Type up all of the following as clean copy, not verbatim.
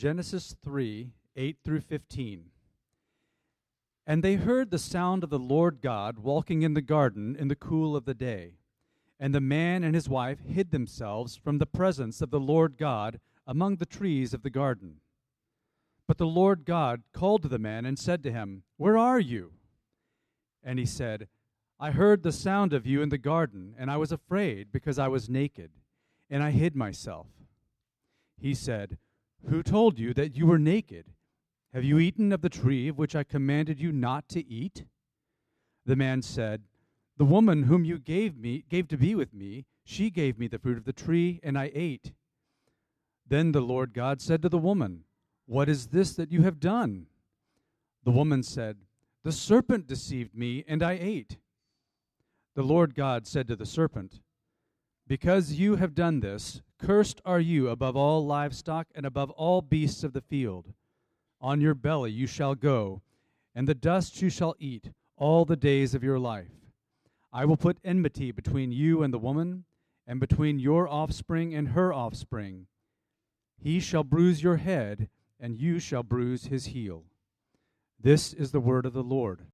Genesis 3, 8 through 15. And they heard the sound of the Lord God walking in the garden in the cool of the day. And the man and his wife hid themselves from the presence of the Lord God among the trees of the garden. But the Lord God called to the man and said to him, "Where are you?" And he said, "I heard the sound of you in the garden, and I was afraid because I was naked, and I hid myself." He said, "Who told you that you were naked? Have you eaten of the tree of which I commanded you not to eat?" The man said, "The woman whom you gave to be with me, she gave me the fruit of the tree, and I ate." Then the Lord God said to the woman, "What is this that you have done?" The woman said, "The serpent deceived me, and I ate." The Lord God said to the serpent, "Because you have done this, cursed are you above all livestock and above all beasts of the field. On your belly you shall go, and the dust you shall eat all the days of your life. I will put enmity between you and the woman, and between your offspring and her offspring. He shall bruise your head, and you shall bruise his heel." This is the word of the Lord.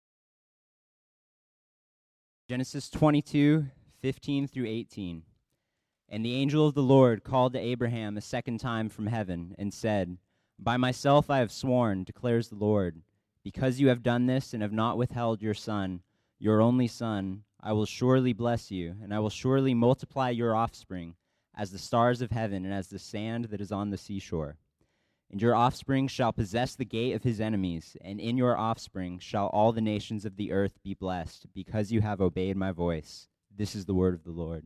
Genesis 22, 15 through 18. And the angel of the Lord called to Abraham a second time from heaven and said, "By myself I have sworn, declares the Lord, because you have done this and have not withheld your son, your only son, I will surely bless you, and I will surely multiply your offspring as the stars of heaven and as the sand that is on the seashore. And your offspring shall possess the gate of his enemies, and in your offspring shall all the nations of the earth be blessed, because you have obeyed my voice." This is the word of the Lord.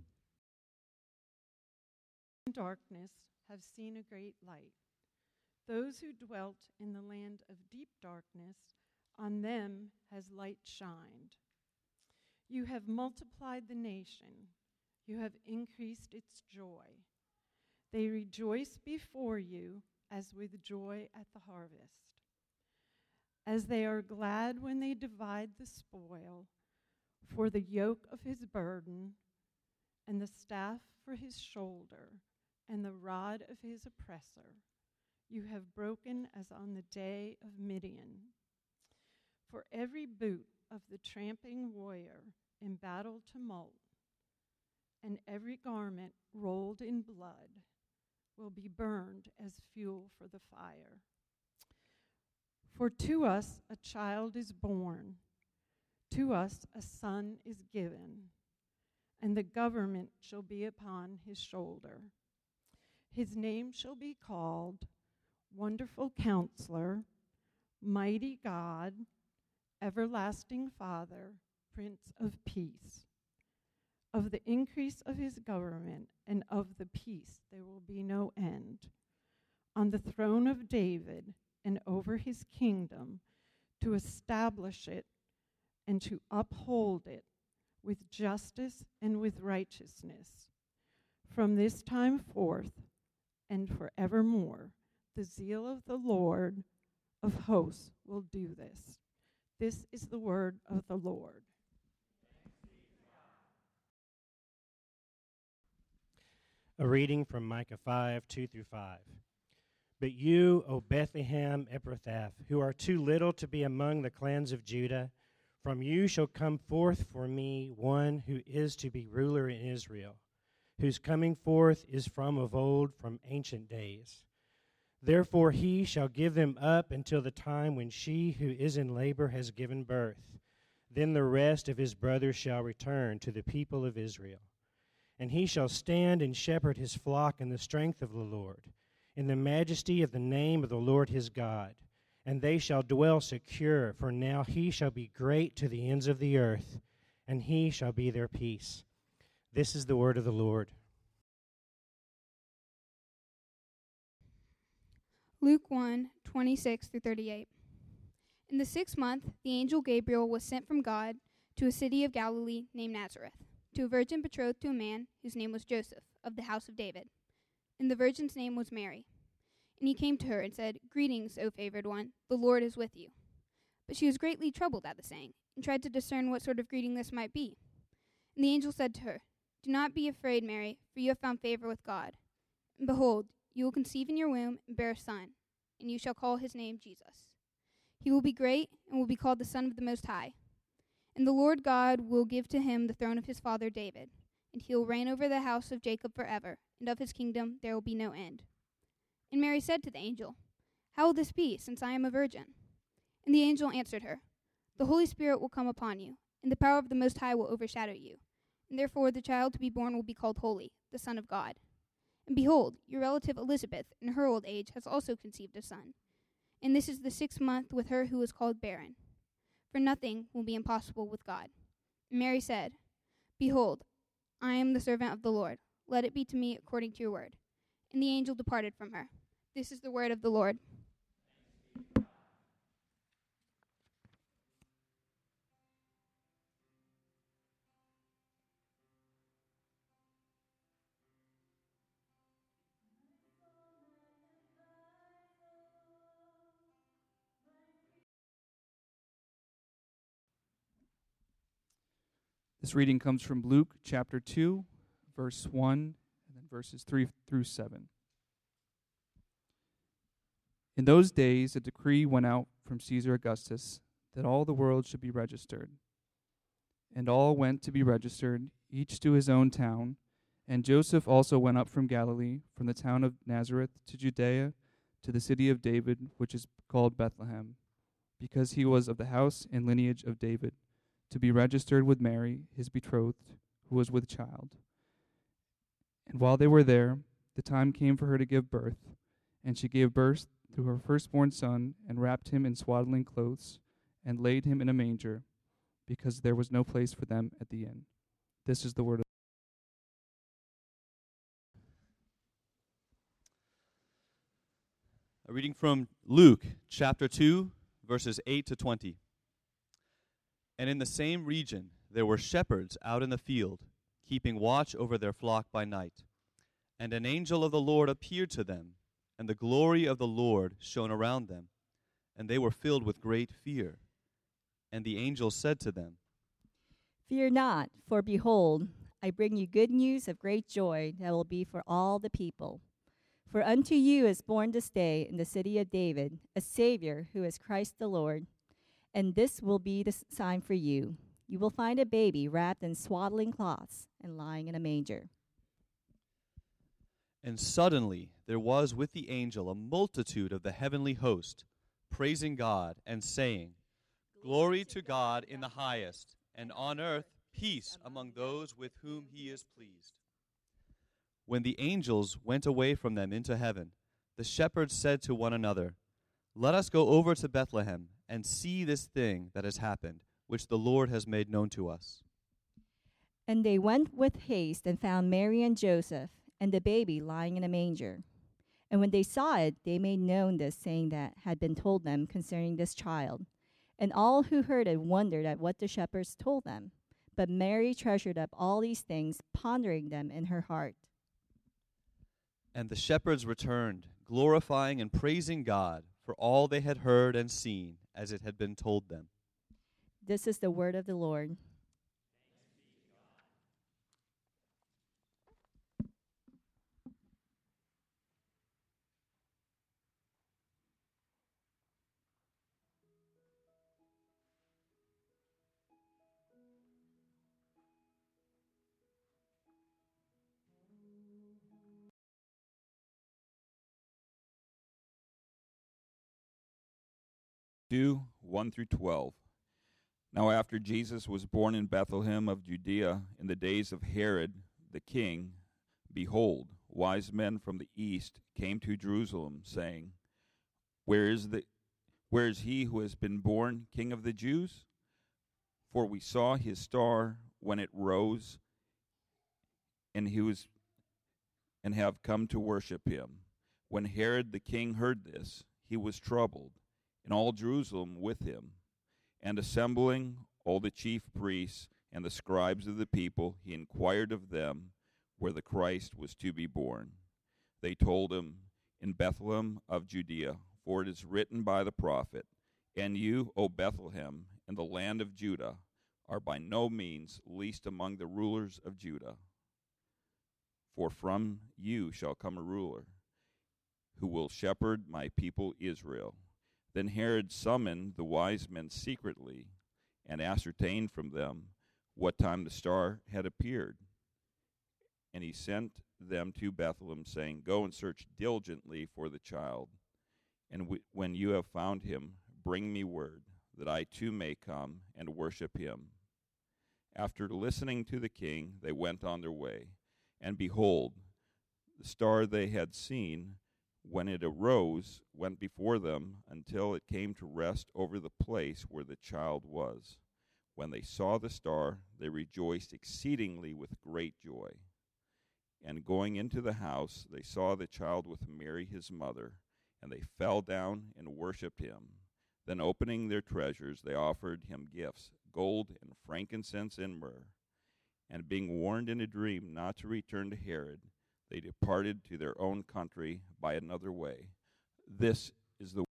Darkness have seen a great light. Those who dwelt in the land of deep darkness, on them has light shined. You have multiplied the nation. You have increased its joy. They rejoice before you as with joy at the harvest. As they are glad when they divide the spoil, for the yoke of his burden, and the staff for his shoulder, and the rod of his oppressor, you have broken as on the day of Midian. For every boot of the tramping warrior in battle tumult, and every garment rolled in blood, will be burned as fuel for the fire. For to us a child is born, to us a son is given, and the government shall be upon his shoulder. His name shall be called Wonderful Counselor, Mighty God, Everlasting Father, Prince of Peace. Of the increase of his government and of the peace there will be no end. On the throne of David and over his kingdom, to establish it and to uphold it with justice and with righteousness. From this time forth and forevermore, the zeal of the Lord of hosts will do this. This is the word of the Lord. A reading from Micah 5, 2 through 5. But you, O Bethlehem Ephrathah, who are too little to be among the clans of Judah, from you shall come forth for me one who is to be ruler in Israel, whose coming forth is from of old, from ancient days. Therefore he shall give them up until the time when she who is in labor has given birth. Then the rest of his brothers shall return to the people of Israel. And he shall stand and shepherd his flock in the strength of the Lord, in the majesty of the name of the Lord his God. And they shall dwell secure, for now he shall be great to the ends of the earth, and he shall be their peace. This is the word of the Lord. Luke 1, 26 through 38. In the 6th month, the angel Gabriel was sent from God to a city of Galilee named Nazareth, to a virgin betrothed to a man whose name was Joseph, of the house of David. And the virgin's name was Mary. And he came to her and said, "Greetings, O favored one, the Lord is with you." But she was greatly troubled at the saying, and tried to discern what sort of greeting this might be. And the angel said to her, "Do not be afraid, Mary, for you have found favor with God. And behold, you will conceive in your womb and bear a son, and you shall call his name Jesus. He will be great and will be called the Son of the Most High. And the Lord God will give to him the throne of his father David, and he will reign over the house of Jacob forever, and of his kingdom there will be no end. And Mary said to the angel, How will this be, since I am a virgin? And the angel answered her, The Holy Spirit will come upon you, and the power of the Most High will overshadow you. And therefore the child to be born will be called Holy, the Son of God. And behold, your relative Elizabeth, in her old age, has also conceived a son. And this is the 6th month with her who is called barren. For nothing will be impossible with God. And Mary said, Behold, I am the servant of the Lord. Let it be to me according to your word. And the angel departed from her. This is the word of the Lord. This reading comes from Luke chapter 2, verse 1, and then verses 3 through 7. In those days, a decree went out from Caesar Augustus that all the world should be registered. And all went to be registered, each to his own town. And Joseph also went up from Galilee, from the town of Nazareth to Judea, to the city of David, which is called Bethlehem, because he was of the house and lineage of David, to be registered with Mary, his betrothed, who was with child. And while they were there, the time came for her to give birth, and she gave birth to her firstborn son, and wrapped him in swaddling clothes, and laid him in a manger, because there was no place for them at the inn. This is the word of A reading from Luke chapter 2, verses 8 to 20. And in the same region there were shepherds out in the field, keeping watch over their flock by night. And an angel of the Lord appeared to them, and the glory of the Lord shone around them, and they were filled with great fear. And the angel said to them, Fear not, for behold, I bring you good news of great joy that will be for all the people. For unto you is born this day in the city of David a Savior, who is Christ the Lord. And this will be the sign for you. You will find a baby wrapped in swaddling cloths and lying in a manger. And suddenly there was with the angel a multitude of the heavenly host, praising God and saying, Glory to God in the highest, and on earth peace among those with whom he is pleased. When the angels went away from them into heaven, the shepherds said to one another, Let us go over to Bethlehem and see this thing that has happened, which the Lord has made known to us. And they went with haste and found Mary and Joseph and the baby lying in a manger. And when they saw it, they made known this saying that had been told them concerning this child. And all who heard it wondered at what the shepherds told them. But Mary treasured up all these things, pondering them in her heart. And the shepherds returned, glorifying and praising God for all they had heard and seen, as it had been told them. This is the word of the Lord. Two, 1 through 12. Now after Jesus was born in Bethlehem of Judea in the days of Herod the king, behold, wise men from the east came to Jerusalem, saying, Where is he who has been born King of the Jews? For we saw his star when it rose, and have come to worship him. When Herod the king heard this, he was troubled, and all Jerusalem with him. And assembling all the chief priests and the scribes of the people, he inquired of them where the Christ was to be born. They told him, In Bethlehem of Judea, for it is written by the prophet, And you, O Bethlehem, in the land of Judah, are by no means least among the rulers of Judah. For from you shall come a ruler, who will shepherd my people Israel. Then Herod summoned the wise men secretly and ascertained from them what time the star had appeared. And he sent them to Bethlehem, saying, Go and search diligently for the child, and when you have found him, bring me word, that I too may come and worship him. After listening to the king, they went on their way, and behold, the star they had seen, when it arose, went before them until it came to rest over the place where the child was. When they saw the star, they rejoiced exceedingly with great joy. And going into the house, they saw the child with Mary his mother, and they fell down and worshipped him. Then opening their treasures, they offered him gifts, gold and frankincense and myrrh. And being warned in a dream not to return to Herod, they departed to their own country by another way. This is the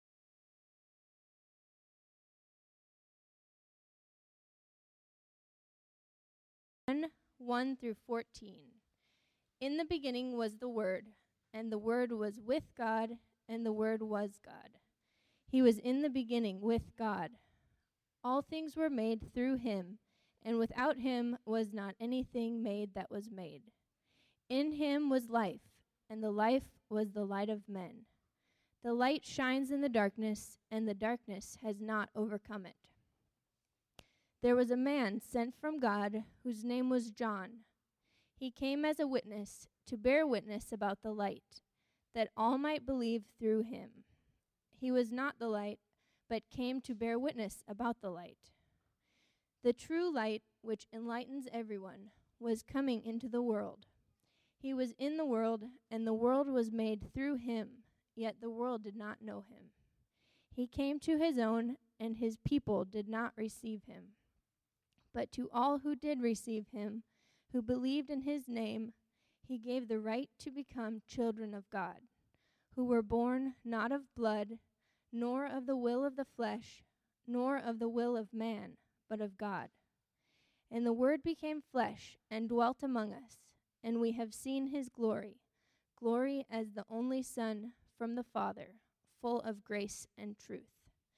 1 through 14. In the beginning was the Word, and the Word was with God, and the Word was God. He was in the beginning with God. All things were made through him, and without him was not anything made that was made. In him was life, and the life was the light of men. The light shines in the darkness, and the darkness has not overcome it. There was a man sent from God whose name was John. He came as a witness to bear witness about the light, that all might believe through him. He was not the light, but came to bear witness about the light. The true light, which enlightens everyone, was coming into the world. He was in the world, and the world was made through him, yet the world did not know him. He came to his own, and his people did not receive him. But to all who did receive him, who believed in his name, he gave the right to become children of God, who were born not of blood, nor of the will of the flesh, nor of the will of man, but of God. And the Word became flesh and dwelt among us, and we have seen his glory, glory as the only Son from the Father, full of grace and truth.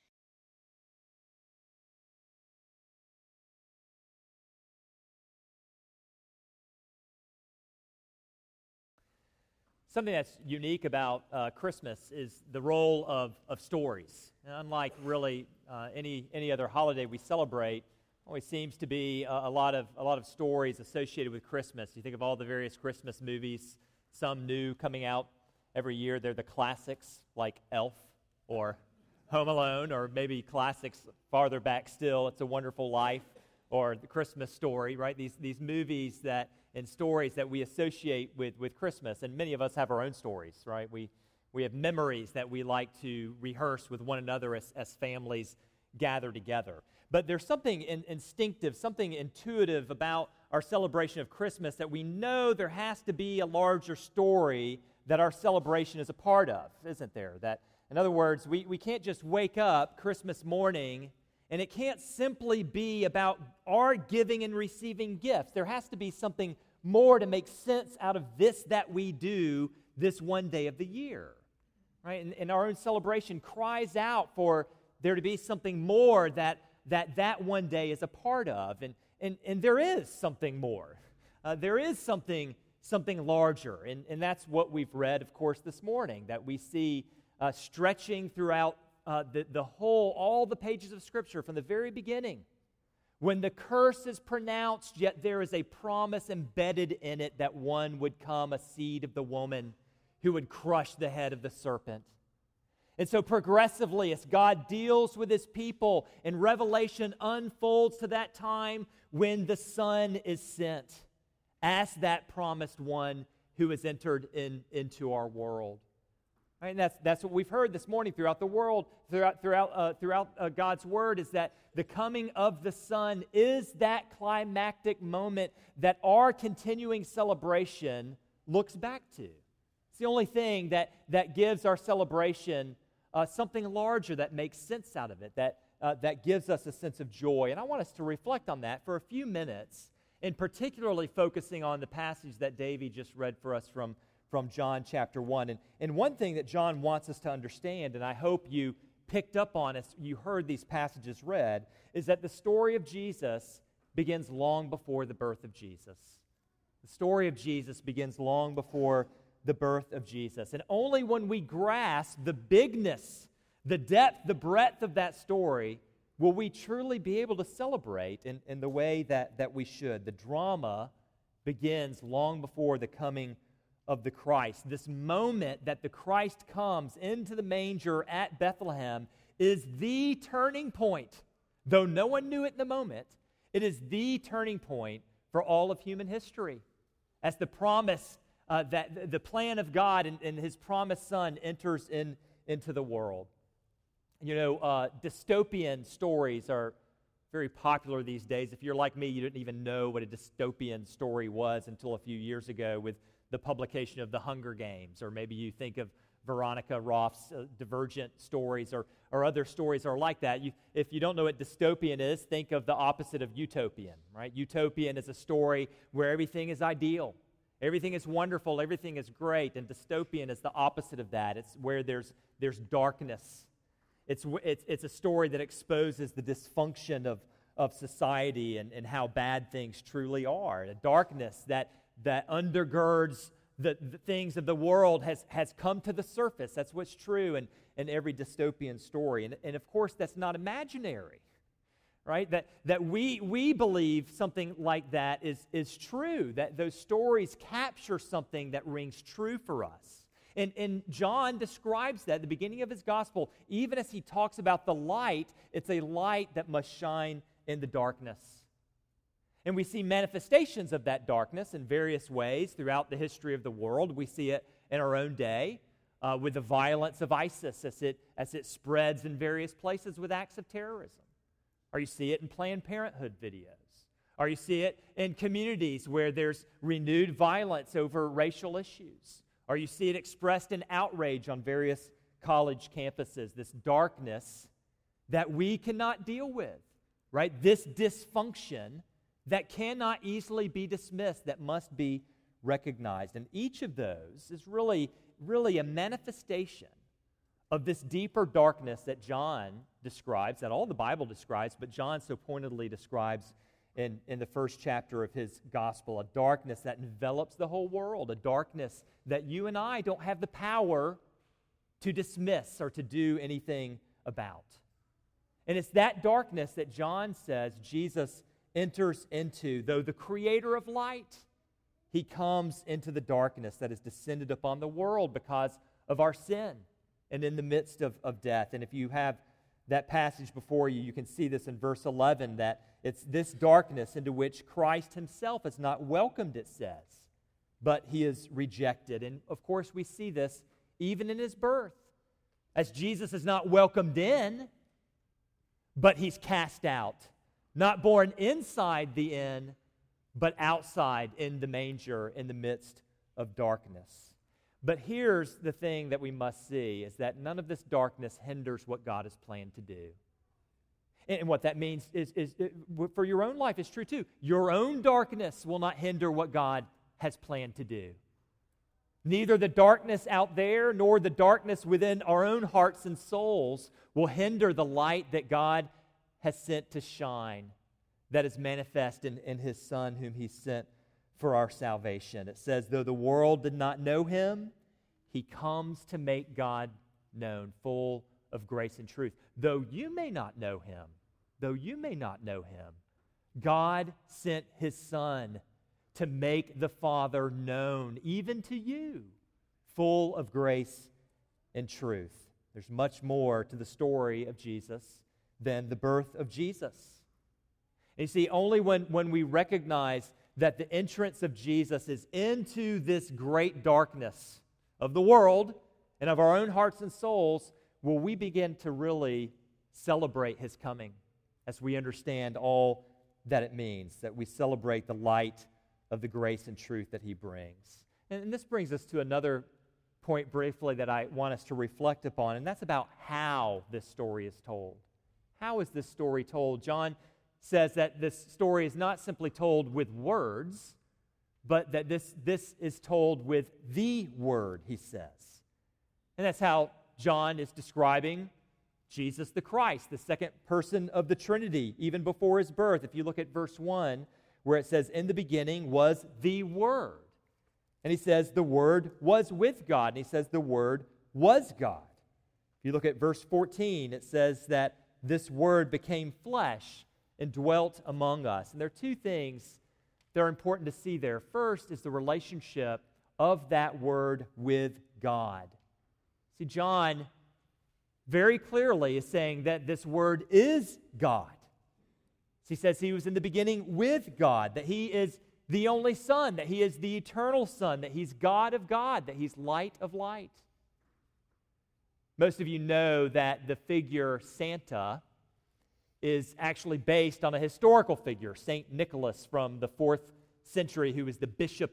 Something that's unique about Christmas is the role of stories. And unlike really any other holiday we celebrate, always seems to be a lot of stories associated with Christmas. You think of all the various Christmas movies, some new coming out every year. They're the classics like Elf or Home Alone, or maybe classics farther back still, It's a Wonderful Life or The Christmas Story, right? These movies and stories that we associate with Christmas, and many of us have our own stories, right? We have memories that we like to rehearse with one another as families gather together. But there's something instinctive, something intuitive about our celebration of Christmas that we know there has to be a larger story that our celebration is a part of, isn't there? That, in other words, we can't just wake up Christmas morning and it can't simply be about our giving and receiving gifts. There has to be something more to make sense out of this that we do this one day of the year, right? And our own celebration cries out for there to be something more that one day is a part of. And there is something more. There is something larger. And that's what we've read, of course, this morning, that we see stretching throughout all the pages of Scripture from the very beginning. When the curse is pronounced, yet there is a promise embedded in it that one would come, a seed of the woman, who would crush the head of the serpent. And so progressively, as God deals with his people, and Revelation unfolds to that time when the Son is sent as that promised one who has entered into our world. Right, and that's what we've heard this morning throughout the world, throughout God's Word, is that the coming of the Son is that climactic moment that our continuing celebration looks back to. It's the only thing that gives our celebration something larger, that makes sense out of it, that gives us a sense of joy. And I want us to reflect on that for a few minutes, and particularly focusing on the passage that Davey just read for us from from John chapter 1. And one thing that John wants us to understand, and I hope you picked up on as you heard these passages read, is that the story of Jesus begins long before the birth of Jesus. The story of Jesus begins long before the birth of Jesus. And only when we grasp the bigness, the depth, the breadth of that story will we truly be able to celebrate in the way that we should. The drama begins long before the coming of the Christ. This moment that the Christ comes into the manger at Bethlehem is the turning point. Though no one knew it in the moment, it is the turning point for all of human history. As the promise, that the plan of God and His promised Son enters into the world. You know, dystopian stories are very popular these days. If you're like me, you didn't even know what a dystopian story was until a few years ago with the publication of The Hunger Games, or maybe you think of Veronica Roth's Divergent stories or other stories are like that. If you don't know what dystopian is, think of the opposite of utopian, right? Utopian is a story where everything is ideal, everything is wonderful, everything is great, and dystopian is the opposite of that. It's where there's darkness. It's a story that exposes the dysfunction of society and how bad things truly are. The darkness that undergirds the things of the world has come to the surface. That's what's true in every dystopian story. And of course, that's not imaginary, right? That we believe something like that is true, that those stories capture something that rings true for us. And John describes that at the beginning of his gospel, even as he talks about the light, it's a light that must shine in the darkness. And we see manifestations of that darkness in various ways throughout the history of the world. We see it in our own day with the violence of ISIS as it spreads in various places with acts of terrorism. Or you see it in Planned Parenthood videos. Or you see it in communities where there's renewed violence over racial issues. Or you see it expressed in outrage on various college campuses, this darkness that we cannot deal with, right? This dysfunction that cannot easily be dismissed, that must be recognized. And each of those is really a manifestation of this deeper darkness that John describes, that all the Bible describes, but John so pointedly describes in the first chapter of his gospel, a darkness that envelops the whole world, a darkness that you and I don't have the power to dismiss or to do anything about. And it's that darkness that John says Jesus enters into. Though the creator of light, he comes into the darkness that has descended upon the world because of our sin and in the midst of death. And if you have that passage before you, you can see this in verse 11, that it's this darkness into which Christ himself is not welcomed, it says, but he is rejected. And of course, we see this even in his birth, as Jesus is not welcomed in, but he's cast out. Not born inside the inn, but outside in the manger in the midst of darkness. But here's the thing that we must see, is that none of this darkness hinders what God has planned to do. And what that means is for your own life, it's true too. Your own darkness will not hinder what God has planned to do. Neither the darkness out there nor the darkness within our own hearts and souls will hinder the light that God has sent to shine, that is manifest in his Son whom he sent for our salvation. It says, though the world did not know him, he comes to make God known, full of grace and truth. Though you may not know him, God sent his Son to make the Father known, even to you, full of grace and truth. There's much more to the story of Jesus than the birth of Jesus. And you see, only when we recognize that the entrance of Jesus is into this great darkness of the world and of our own hearts and souls, will we begin to really celebrate his coming as we understand all that it means, that we celebrate the light of the grace and truth that he brings. And this brings us to another point briefly that I want us to reflect upon, and that's about how this story is told. How is this story told? John says that this story is not simply told with words, but that this is told with the Word, he says. And that's how John is describing Jesus the Christ, the second person of the Trinity, even before his birth. If you look at verse 1, where it says, in the beginning was the Word. And he says the Word was with God. And he says the Word was God. If you look at verse 14, it says that this Word became flesh and dwelt among us. And there are two things that are important to see there. First is the relationship of that Word with God. See, John very clearly is saying that this Word is God. He says he was in the beginning with God, that he is the only Son, that he is the eternal Son, that he's God of God, that he's light of light. Most of you know that the figure Santa is actually based on a historical figure, St. Nicholas from the 4th century, who was the bishop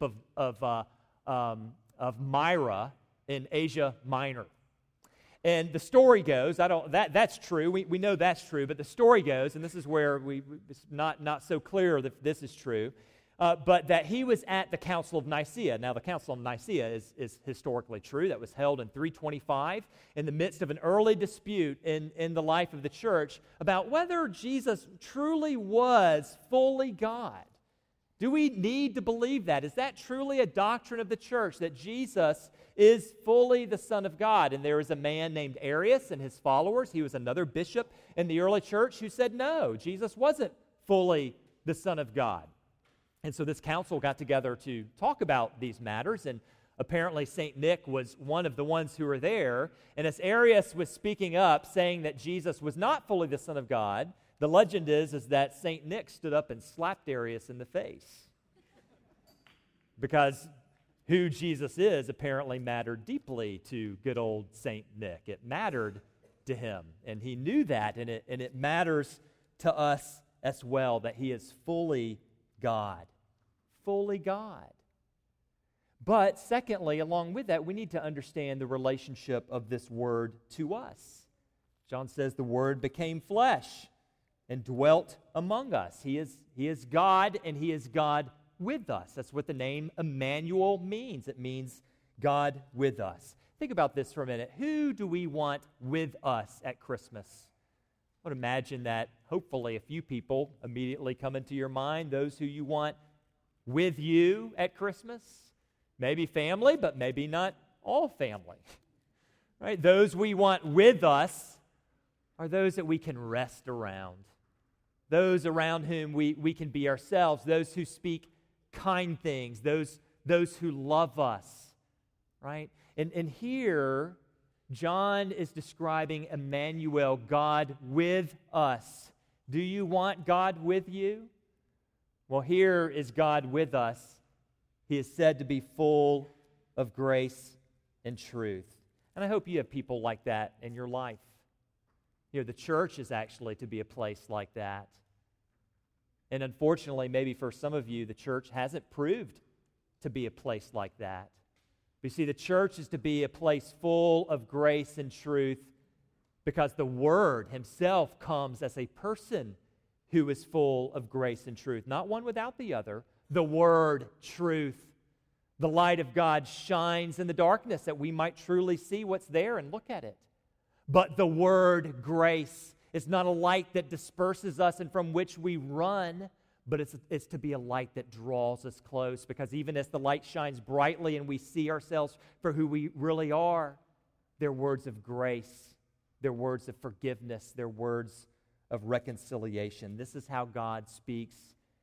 of Myra in Asia Minor. And the story goes, that's true, we know that's true, but the story goes, and this is where it's not so clear that this is true, but that he was at the Council of Nicaea. Now, the Council of Nicaea is historically true. That was held in 325 in the midst of an early dispute in the life of the church about whether Jesus truly was fully God. Do we need to believe that? Is that truly a doctrine of the church, that Jesus is fully the Son of God? And there is a man named Arius and his followers. He was another bishop in the early church who said, no, Jesus wasn't fully the Son of God. And so this council got together to talk about these matters, and apparently St. Nick was one of the ones who were there. And as Arius was speaking up, saying that Jesus was not fully the Son of God, the legend is that St. Nick stood up and slapped Arius in the face. Because who Jesus is apparently mattered deeply to good old St. Nick. It mattered to him, and he knew that, and it matters to us as well, that he is fully God. Fully God. But secondly, along with that, we need to understand the relationship of this Word to us. John says the Word became flesh and dwelt among us. He is God, and he is God with us. That's what the name Emmanuel means. It means God with us. Think about this for a minute. Who do we want with us at Christmas? I would imagine that hopefully a few people immediately come into your mind, those who you want with you at Christmas. Maybe family, but maybe not all family. Right? Those we want with us are those that we can rest around. Those around whom we can be ourselves, those who speak kind things, those who love us, right? And here, John is describing Emmanuel, God with us. Do you want God with you? Well, here is God with us. He is said to be full of grace and truth. And I hope you have people like that in your life. You know, the church is actually to be a place like that. And unfortunately, maybe for some of you, the church hasn't proved to be a place like that. But you see, the church is to be a place full of grace and truth because the Word Himself comes as a person who is full of grace and truth. Not one without the other. The Word, truth. The light of God shines in the darkness that we might truly see what's there and look at it. But the Word, grace, is not a light that disperses us and from which we run, but it's to be a light that draws us close, because even as the light shines brightly and we see ourselves for who we really are, they're words of grace, they're words of forgiveness, they're words of reconciliation. This is how God speaks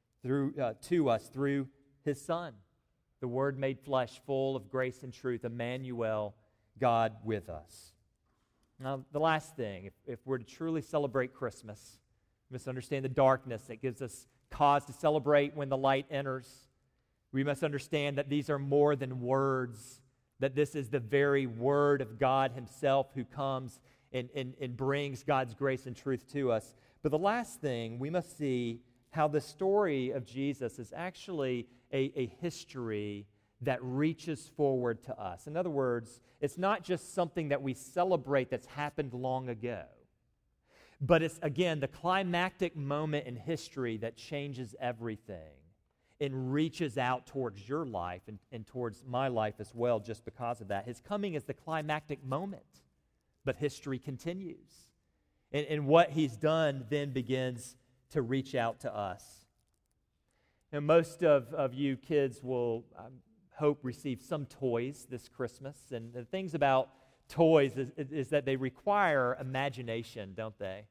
to us through His Son, the Word made flesh, full of grace and truth, Emmanuel, God with us. Now, the last thing, if we're to truly celebrate Christmas, we must understand the darkness that gives us cause to celebrate when the light enters. We must understand that these are more than words, that this is the very Word of God Himself who comes and brings God's grace and truth to us. But the last thing, we must see how the story of Jesus is actually a history that reaches forward to us. In other words, it's not just something that we celebrate that's happened long ago, but it's, again, the climactic moment in history that changes everything. and reaches out towards your life and towards my life as well just because of that. His coming is the climactic moment, but history continues. And what he's done then begins to reach out to us. And most of you kids will, I hope, receive some toys this Christmas. And the things about toys is that they require imagination, don't they?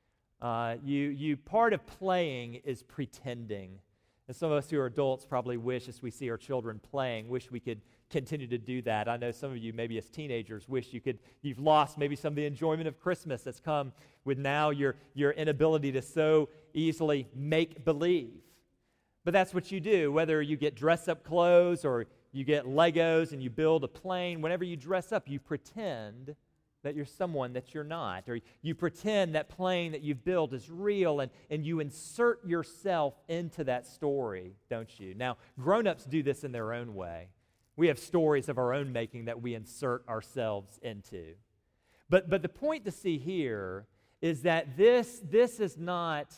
Part of playing is pretending. And some of us who are adults probably wish, as we see our children playing, wish we could continue to do that. I know some of you, maybe as teenagers, wish you've lost maybe some of the enjoyment of Christmas that's come with now your inability to so easily make believe. But that's what you do, whether you get dress-up clothes or you get Legos and you build a plane. Whenever you dress up, you pretend that you're someone that you're not. Or you pretend that plane that you've built is real, and you insert yourself into that story, don't you? Now, grown-ups do this in their own way. We have stories of our own making that we insert ourselves into. But the point to see here is that this is not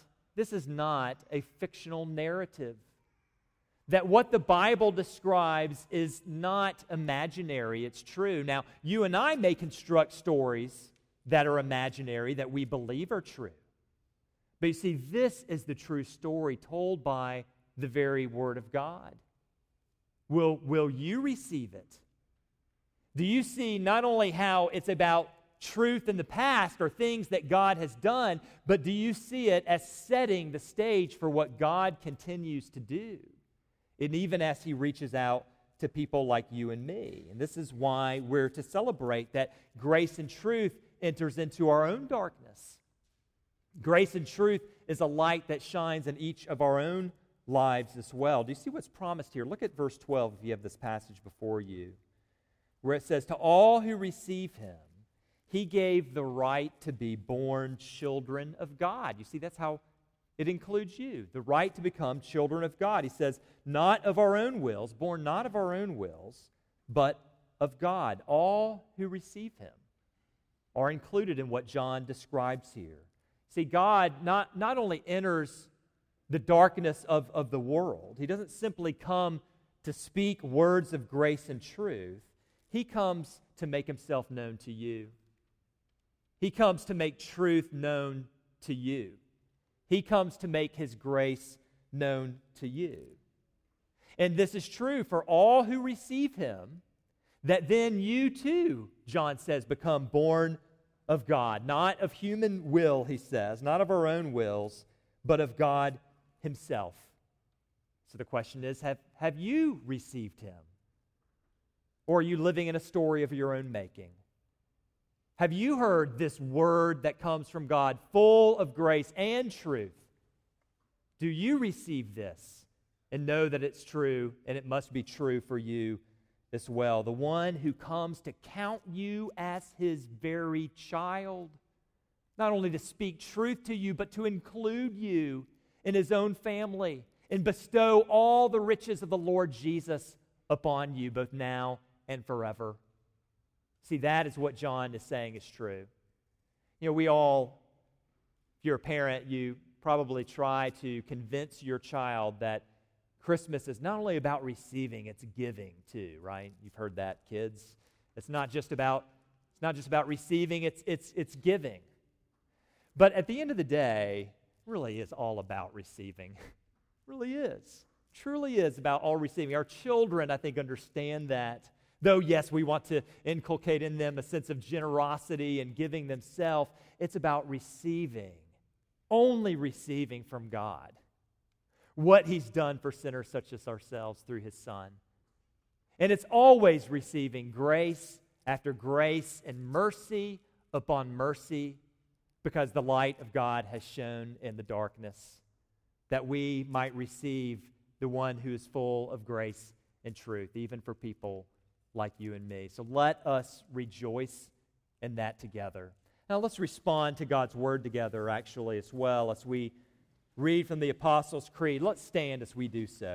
a fictional narrative. That what the Bible describes is not imaginary, it's true. Now, you and I may construct stories that are imaginary, that we believe are true. But you see, this is the true story told by the very Word of God. Will you receive it? Do you see not only how it's about truth in the past or things that God has done, but do you see it as setting the stage for what God continues to do? And even as he reaches out to people like you and me. And this is why we're to celebrate that grace and truth enters into our own darkness. Grace and truth is a light that shines in each of our own lives as well. Do you see what's promised here? Look at verse 12 if you have this passage before you, where it says, "To all who receive him, he gave the right to be born children of God." You see, that's how it includes you, the right to become children of God. He says, not of our own wills, born not of our own wills, but of God. All who receive him are included in what John describes here. See, God not only enters the darkness of the world, he doesn't simply come to speak words of grace and truth. He comes to make himself known to you. He comes to make truth known to you. He comes to make his grace known to you. And this is true for all who receive him, that then you too, John says, become born of God. Not of human will, he says, not of our own wills, but of God himself. So the question is, have you received him? Or are you living in a story of your own making? Have you heard this word that comes from God, full of grace and truth? Do you receive this and know that it's true and it must be true for you as well? The one who comes to count you as his very child, not only to speak truth to you, but to include you in his own family and bestow all the riches of the Lord Jesus upon you, both now and forever. See, that is what John is saying is true. You know, we all, if you're a parent, you probably try to convince your child that Christmas is not only about receiving, it's giving too, right? You've heard that, kids. It's not just about receiving, it's giving. But at the end of the day, it really is all about receiving. It really is. Truly is about all receiving. Our children, I think, understand that. Though, yes, we want to inculcate in them a sense of generosity and giving themselves, it's about receiving, only receiving from God what he's done for sinners such as ourselves through his Son. And it's always receiving grace after grace and mercy upon mercy because the light of God has shone in the darkness, that we might receive the one who is full of grace and truth, even for people like you and me. So let us rejoice in that together. Now let's respond to God's word together, actually, as well, as we read from the Apostles' Creed. Let's stand as we do so.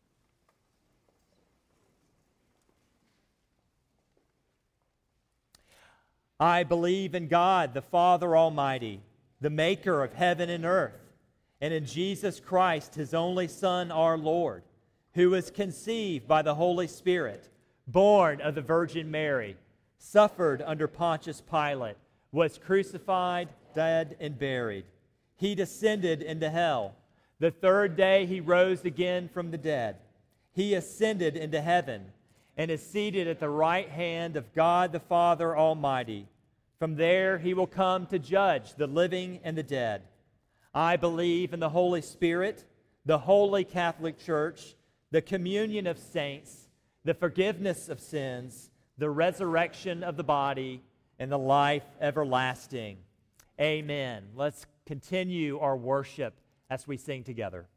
I believe in God, the Father Almighty, the maker of heaven and earth, and in Jesus Christ, his only Son, our Lord, who was conceived by the Holy Spirit, born of the Virgin Mary, suffered under Pontius Pilate, was crucified, dead, and buried. He descended into hell. The third day he rose again from the dead. He ascended into heaven and is seated at the right hand of God the Father Almighty. From there he will come to judge the living and the dead. I believe in the Holy Spirit, the Holy Catholic Church, the communion of saints, the forgiveness of sins, the resurrection of the body, and the life everlasting. Amen. Let's continue our worship as we sing together.